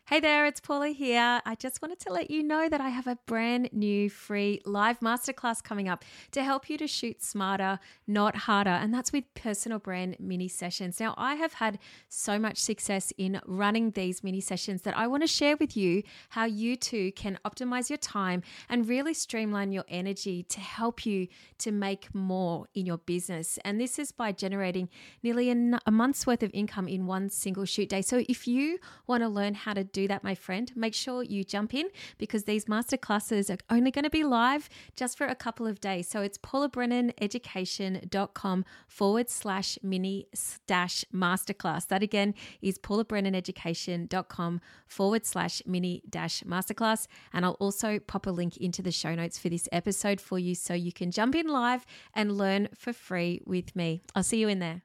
Hey there, it's Paula here. I just wanted to let you know that I have a brand new free live masterclass coming up to help you to shoot smarter, not harder. And that's with personal brand mini sessions. Now, I have had so much success in running these mini sessions that I want to share with you how you too can optimize your time and really streamline your energy to help you to make more in your business. And this is by generating nearly a month's worth of income in one single shoot day. So if you want to learn how to do that, my friend, make sure you jump in because these masterclasses are only going to be live just for a couple of days. So it's paulabrennaneducation.com/mini-masterclass. That again is paulabrennaneducation.com/mini-masterclass. And I'll also pop a link into the show notes for this episode for you so you can jump in live and learn for free with me. I'll see you in there.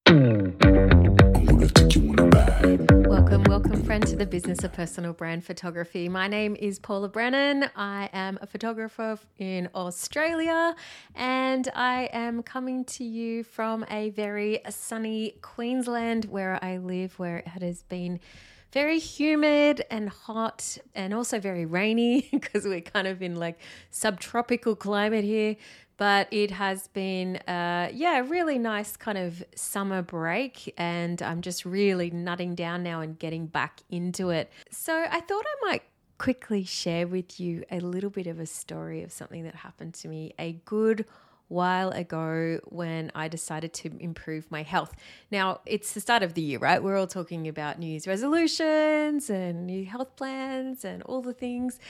Welcome, friend, to the business of personal brand photography. My name is Paula Brennan. I am a photographer in Australia, and I am coming to you from a very sunny Queensland where I live, where it has been very humid and hot and also very rainy because we're kind of in like subtropical climate here. But it has been, a really nice kind of summer break, and I'm just really nutting down now and getting back into it. So I thought I might quickly share with you a little bit of a story of something that happened to me a good while ago when I decided to improve my health. Now, it's the start of the year, right? We're all talking about New Year's resolutions and new health plans and all the things.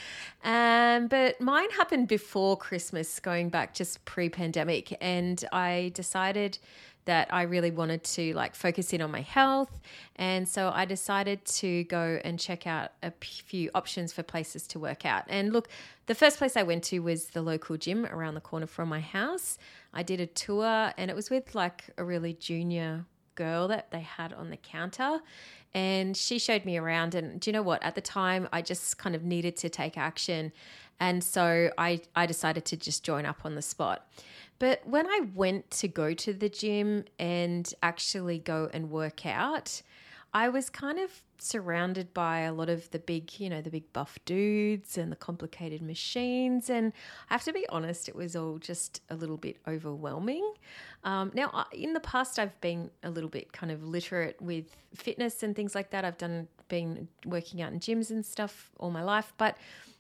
But mine happened before Christmas, going back just pre-pandemic. And I decided that I really wanted to focus in on my health. And so I decided to go and check out a few options for places to work out. And look, the first place I went to was the local gym around the corner from my house. I did a tour and it was with a really junior girl that they had on the counter. And she showed me around. And do you know what? At the time, I just kind of needed to take action. And so I decided to just join up on the spot. But when I went to go to the gym and actually go and work out, I was kind of surrounded by a lot of the big buff dudes and the complicated machines. And I have to be honest, it was all just a little bit overwhelming. Now, in the past, I've been a little bit kind of literate with fitness and things like that. I've been working out in gyms and stuff all my life, but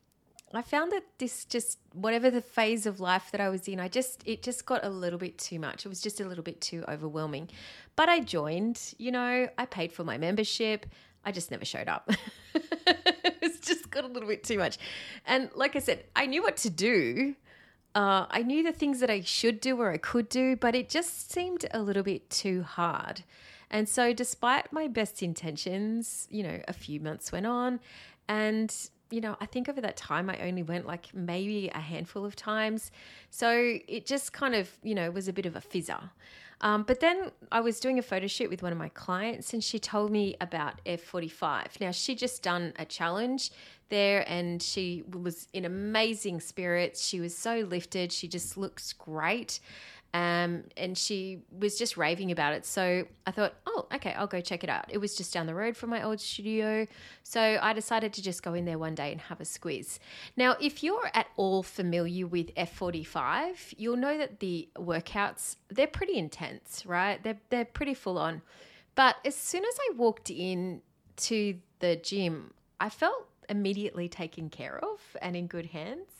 I found that this just, whatever the phase of life that I was in, it just got a little bit too much. It was just a little bit too overwhelming. But I joined, I paid for my membership. I just never showed up. It's just got a little bit too much. And like I said, I knew what to do. I knew the things that I should do or I could do, but it just seemed a little bit too hard. And so despite my best intentions, a few months went on and I think over that time I only went maybe a handful of times. So it just kind of, was a bit of a fizzer. But then I was doing a photo shoot with one of my clients and she told me about F45. Now, she'd just done a challenge there and she was in amazing spirits. She was so lifted. She just looks great. And she was just raving about it. So I thought, oh, okay, I'll go check it out. It was just down the road from my old studio. So I decided to just go in there one day and have a squeeze. Now, if you're at all familiar with F45, you'll know that the workouts, they're pretty intense, right? They're pretty full on. But as soon as I walked in to the gym, I felt immediately taken care of and in good hands.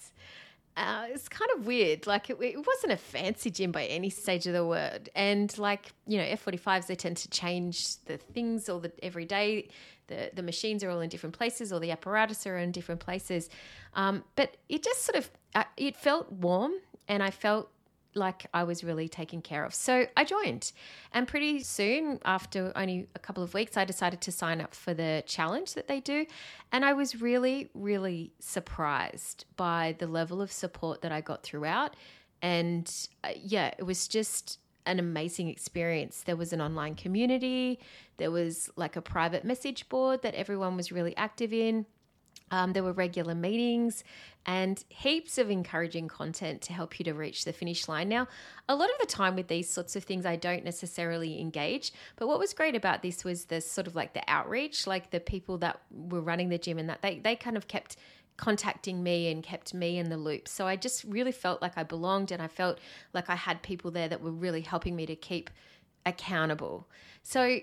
It's kind of weird. It wasn't a fancy gym by any stage of the word. And F45s, they tend to change the things every day. The machines are all in different places or the apparatus are in different places. But it just sort of, it felt warm and I felt like I was really taken care of. So I joined. And pretty soon, after only a couple of weeks, I decided to sign up for the challenge that they do. And I was really, really surprised by the level of support that I got throughout. And it was just an amazing experience. There was an online community. There was a private message board that everyone was really active in. There were regular meetings and heaps of encouraging content to help you to reach the finish line. Now, a lot of the time with these sorts of things, I don't necessarily engage. But what was great about this was the sort of like the outreach, like the people that were running the gym and that they kind of kept contacting me and kept me in the loop. So I just really felt like I belonged, and I felt like I had people there that were really helping me to keep accountable. So,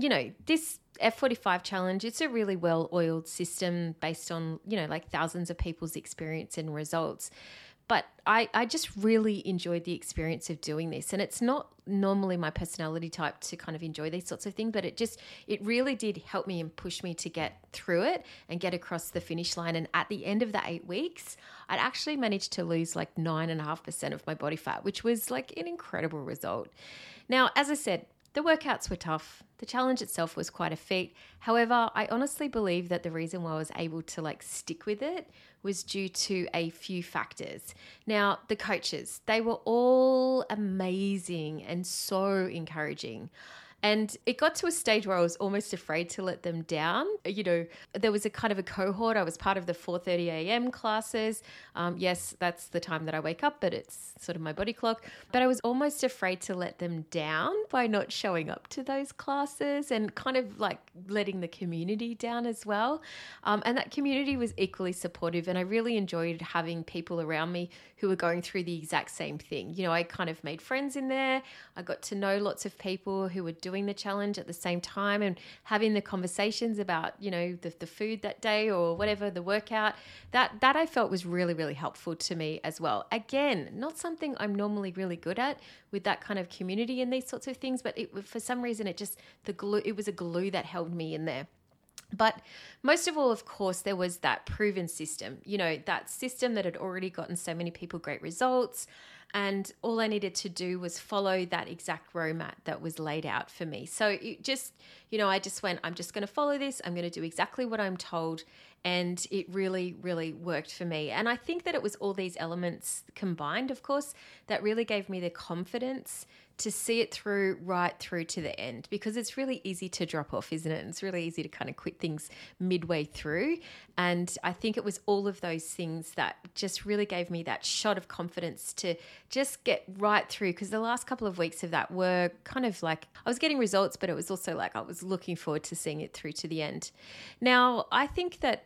this F45 challenge, it's a really well-oiled system based on, like thousands of people's experience and results. But I just really enjoyed the experience of doing this. And it's not normally my personality type to kind of enjoy these sorts of things, but it really did help me and push me to get through it and get across the finish line. And at the end of the 8 weeks, I'd actually managed to lose like 9.5% of my body fat, which was like an incredible result. Now, as I said, the workouts were tough. The challenge itself was quite a feat. However, I honestly believe that the reason why I was able to like stick with it was due to a few factors. Now, the coaches, they were all amazing and so encouraging. And it got to a stage where I was almost afraid to let them down. There was a kind of a cohort. I was part of the 4:30 a.m. classes. Yes, that's the time that I wake up, but it's sort of my body clock. But I was almost afraid to let them down by not showing up to those classes and kind of like letting the community down as well. And that community was equally supportive. And I really enjoyed having people around me who were going through the exact same thing. I kind of made friends in there. I got to know lots of people who were doing the challenge at the same time and having the conversations about, the food that day or whatever, the workout. That I felt was really, really helpful to me as well. Again, not something I'm normally really good at with that kind of community and these sorts of things, but for some reason it was a glue that held me in there. But most of all, of course, there was that proven system, that system that had already gotten so many people great results. And all I needed to do was follow that exact roadmap that was laid out for me. So it just, I just went, I'm just going to follow this. I'm going to do exactly what I'm told. And it really, really worked for me. And I think that it was all these elements combined, of course, that really gave me the confidence to see it right through to the end, because it's really easy to drop off, isn't it? It's really easy to kind of quit things midway through. And I think it was all of those things that just really gave me that shot of confidence to just get right through, because the last couple of weeks of that were kind of like I was getting results, but it was also like I was looking forward to seeing it through to the end. Now, I think that,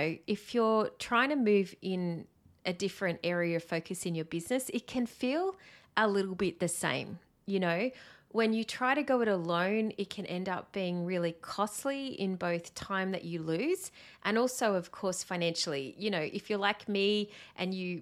if you're trying to move in a different area of focus in your business, it can feel a little bit the same. When you try to go it alone, it can end up being really costly in both time that you lose and also, of course, financially. If you're like me and you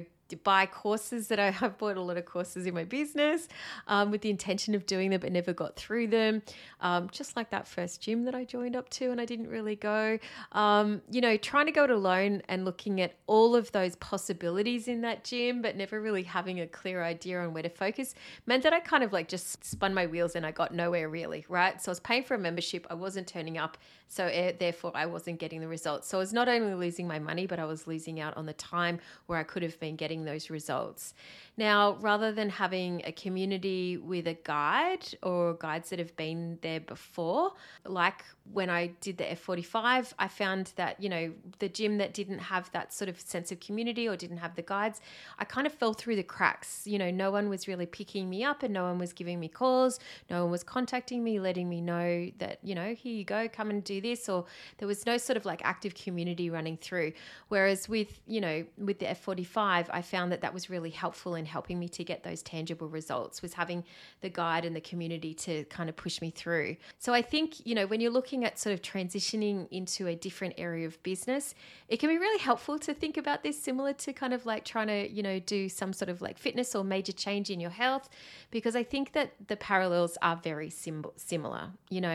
buy courses that I've bought a lot of courses in my business with the intention of doing them but never got through them. Just like that first gym that I joined up to and I didn't really go. Trying to go it alone and looking at all of those possibilities in that gym but never really having a clear idea on where to focus meant that I kind of like just spun my wheels and I got nowhere really, right? So I was paying for a membership. I wasn't turning up. So therefore I wasn't getting the results. So I was not only losing my money, but I was losing out on the time where I could have been getting those results. Now, rather than having a community with a guide or guides that have been there before, like when I did the F45, I found that, the gym that didn't have that sort of sense of community or didn't have the guides, I kind of fell through the cracks. No one was really picking me up and no one was giving me calls. No one was contacting me, letting me know that, here you go, come and do this. Or there was no sort of like active community running through. Whereas with the F45, I found that was really helpful in helping me to get those tangible results, was having the guide and the community to kind of push me through. So I think, when you're looking at sort of transitioning into a different area of business, it can be really helpful to think about this similar to kind of like trying to, do some sort of like fitness or major change in your health, because I think that the parallels are very similar.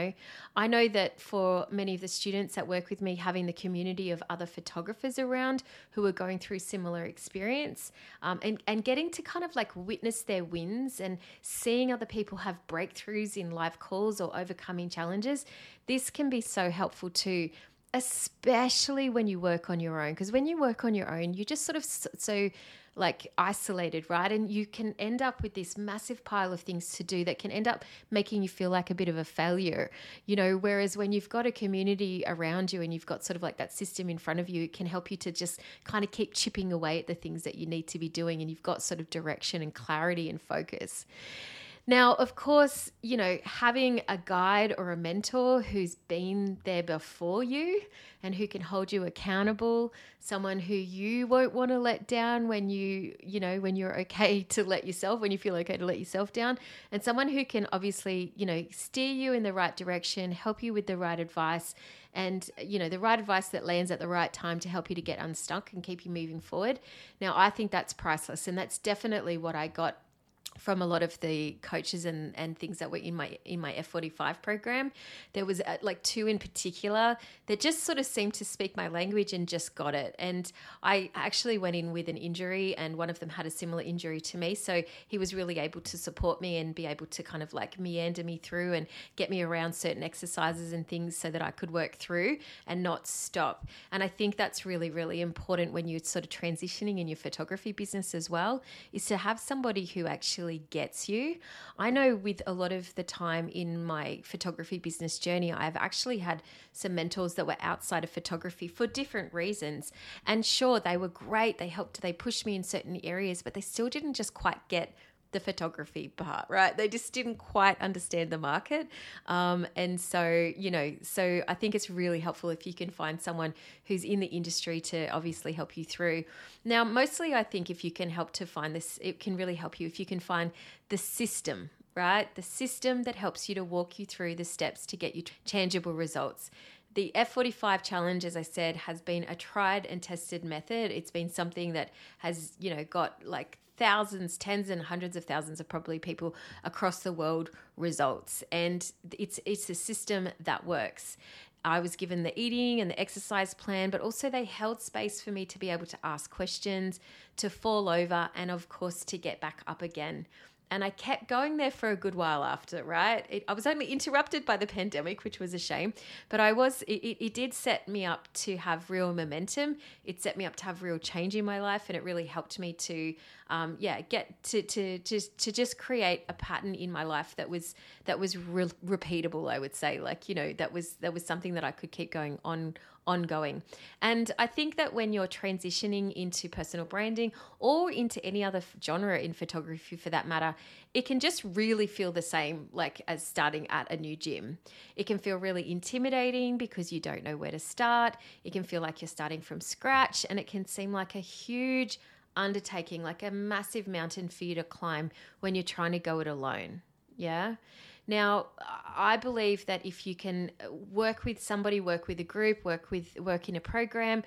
I know that for many of the students that work with me, having the community of other photographers around who are going through similar experience, and getting to kind of like witness their wins and seeing other people have breakthroughs in live calls or overcoming challenges, this can be so helpful too, especially when you work on your own. Because when you work on your own, you just sort of so like isolated, right? And you can end up with this massive pile of things to do that can end up making you feel like a bit of a failure, whereas when you've got a community around you and you've got sort of like that system in front of you, it can help you to just kind of keep chipping away at the things that you need to be doing, and you've got sort of direction and clarity and focus. Now, of course, having a guide or a mentor who's been there before you and who can hold you accountable, someone who you won't want to let down when when you're okay to let yourself, when you feel okay to let yourself down, and someone who can obviously, steer you in the right direction, help you with the right advice, and the right advice that lands at the right time to help you to get unstuck and keep you moving forward. Now, I think that's priceless, and that's definitely what I got from a lot of the coaches and things that were in my F45 program. There was like two in particular that just sort of seemed to speak my language and just got it. And I actually went in with an injury, and one of them had a similar injury to me. So he was really able to support me and be able to kind of like meander me through and get me around certain exercises and things so that I could work through and not stop. And I think that's really, really important when you're sort of transitioning in your photography business as well, is to have somebody who actually gets you. I know with a lot of the time in my photography business journey, I've actually had some mentors that were outside of photography for different reasons. And sure, they were great. They pushed me in certain areas, but they still didn't just quite get the photography part, right? They just didn't quite understand the market. And so, so I think it's really helpful if you can find someone who's in the industry to obviously help you through. Now, mostly I think if you can help to find this, it can really help you if you can find the system, right? The system that helps you to walk you through the steps to get you tangible results. The F45 challenge, as I said, has been a tried and tested method. It's been something that has, got like thousands, tens and hundreds of thousands of probably people across the world results. And it's a system that works. I was given the eating and the exercise plan, but also they held space for me to be able to ask questions, to fall over, and of course to get back up again. And I kept going there for a good while after, right? I was only interrupted by the pandemic, which was a shame, but it did set me up to have real momentum. It set me up to have real change in my life, and it really helped me to, get to just create a pattern in my life that was repeatable. I would say, that was something that I could keep going ongoing. And I think that when you're transitioning into personal branding or into any other genre in photography for that matter, it can just really feel the same like as starting at a new gym. It can feel really intimidating because you don't know where to start. It can feel like you're starting from scratch, and it can seem like a huge undertaking, like a massive mountain for you to climb when you're trying to go it alone. Yeah. Now, I believe that if you can work with somebody, work with a group, work in a program,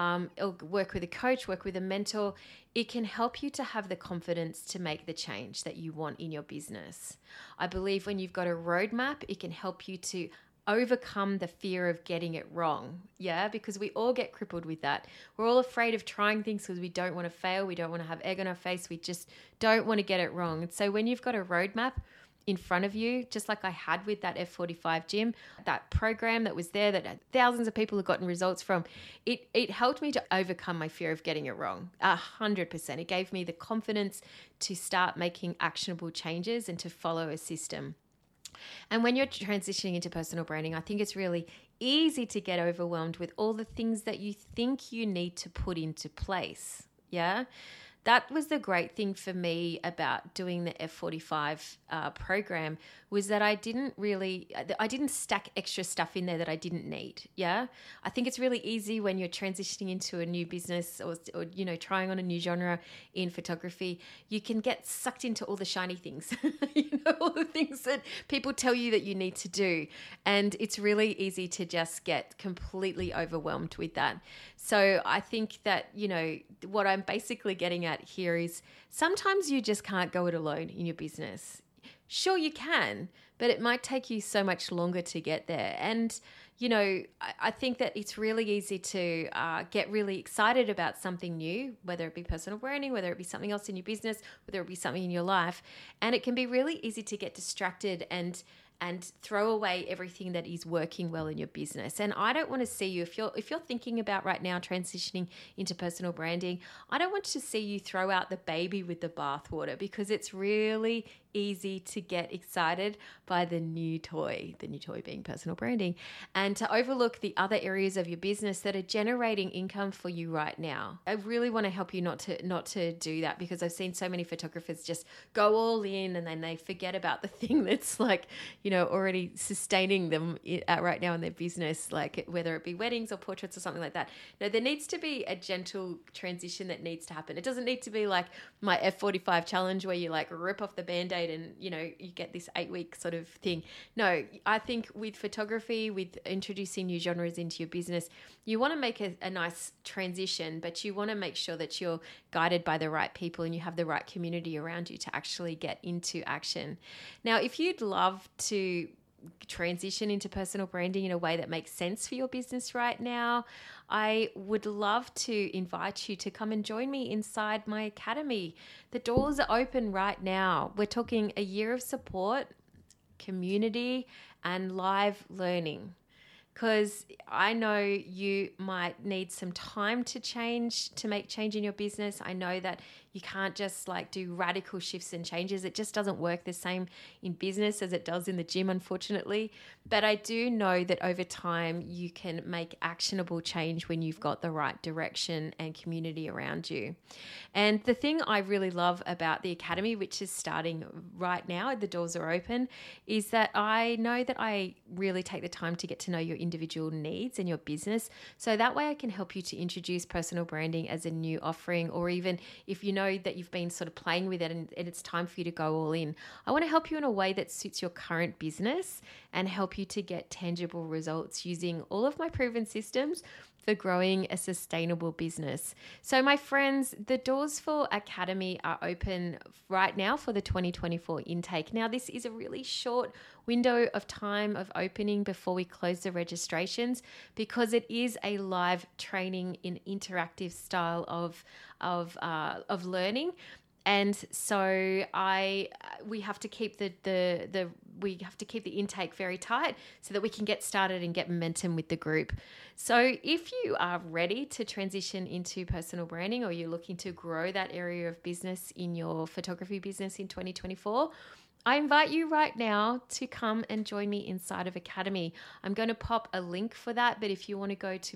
work with a coach, work with a mentor, it can help you to have the confidence to make the change that you want in your business. I believe when you've got a roadmap, it can help you to overcome the fear of getting it wrong. Yeah, because we all get crippled with that. We're all afraid of trying things because we don't want to fail. We don't want to have egg on our face. We just don't want to get it wrong. And so when you've got a roadmap in front of you, just like I had with that F45 gym, that program that was there that thousands of people have gotten results from, it helped me to overcome my fear of getting it wrong 100%. It gave me the confidence to start making actionable changes and to follow a system. And when you're transitioning into personal branding, I think it's really easy to get overwhelmed with all the things that you think you need to put into place. Yeah. That was the great thing for me about doing the F45 program, was that I didn't stack extra stuff in there that I didn't need. Yeah. I think it's really easy when you're transitioning into a new business or trying on a new genre in photography, you can get sucked into all the shiny things, all the things that people tell you that you need to do. And it's really easy to just get completely overwhelmed with that. So I think that, what I'm basically getting at here is sometimes you just can't go it alone in your business. Sure, you can, but it might take you so much longer to get there. And, I think that it's really easy to get really excited about something new, whether it be personal branding, whether it be something else in your business, whether it be something in your life. And it can be really easy to get distracted and and throw away everything that is working well in your business. And I don't want to see you, if you're thinking about right now transitioning into personal branding, I don't want to see you throw out the baby with the bathwater, because it's really easy to get excited by the new toy being personal branding, and to overlook the other areas of your business that are generating income for you right now. I really want to help you not to do that, because I've seen so many photographers just go all in and then they forget about the thing that's like, already sustaining them right now in their business, like whether it be weddings or portraits or something like that. No, there needs to be a gentle transition that needs to happen. It doesn't need to be like my F45 challenge where you like rip off the Band-Aid and you get this 8-week sort of thing. No, I think with photography, with introducing new genres into your business, you want to make a nice transition, but you want to make sure that you're guided by the right people and you have the right community around you to actually get into action. Now, if you'd love to transition into personal branding in a way that makes sense for your business right now, I would love to invite you to come and join me inside my academy. The doors are open right now. We're talking a year of support, community, and live learning. Because I know you might need some time to make change in your business. I know that you can't just like do radical shifts and changes. It just doesn't work the same in business as it does in the gym, unfortunately. But I do know that over time you can make actionable change when you've got the right direction and community around you. And the thing I really love about the Academy, which is starting right now, the doors are open, is that I know that I really take the time to get to know your individual needs and your business. So that way I can help you to introduce personal branding as a new offering, or even if you know that you've been sort of playing with it and it's time for you to go all in. I want to help you in a way that suits your current business and help you to get tangible results using all of my proven systems for growing a sustainable business. So my friends, the doors for Academy are open right now for the 2024 intake. Now, this is a really short window of time of opening before we close the registrations, because it is a live training in interactive style of learning. And so we have to keep the intake very tight so that we can get started and get momentum with the group. So if you are ready to transition into personal branding, or you're looking to grow that area of business in your photography business in 2024, I invite you right now to come and join me inside of Academy. I'm going to pop a link for that, but if you want to go to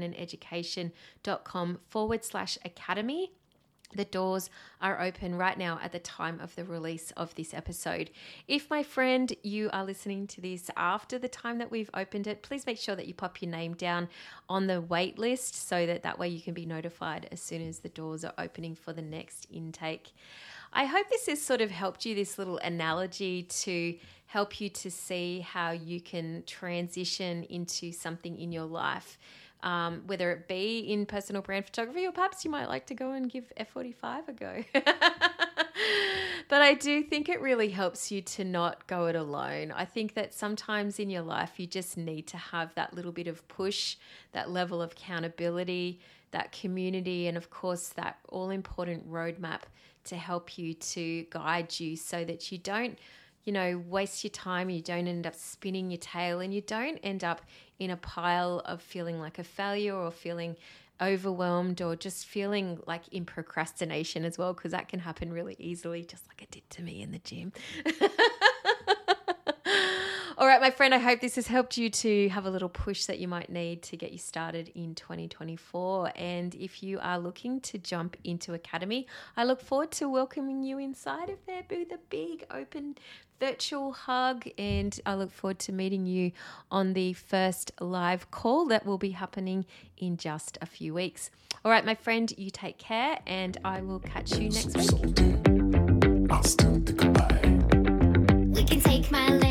paulabrennaneducation.com/academy, the doors are open right now at the time of the release of this episode. If, my friend, you are listening to this after the time that we've opened it, please make sure that you pop your name down on the wait list so that way you can be notified as soon as the doors are opening for the next intake. I hope this has sort of helped you, this little analogy to help you to see how you can transition into something in your life. Whether it be in personal brand photography, or perhaps you might like to go and give F45 a go. But I do think it really helps you to not go it alone. I think that sometimes in your life, you just need to have that little bit of push, that level of accountability, that community, and of course, that all-important roadmap to help you, to guide you so that you don't waste your time, you don't end up spinning your tail, and you don't end up in a pile of feeling like a failure or feeling overwhelmed or just feeling like in procrastination as well, because that can happen really easily, just like it did to me in the gym. All right, my friend, I hope this has helped you to have a little push that you might need to get you started in 2024. And if you are looking to jump into Academy, I look forward to welcoming you inside of there with a big open virtual hug. And I look forward to meeting you on the first live call that will be happening in just a few weeks. All right, my friend, you take care, and I will catch you next week. We can take my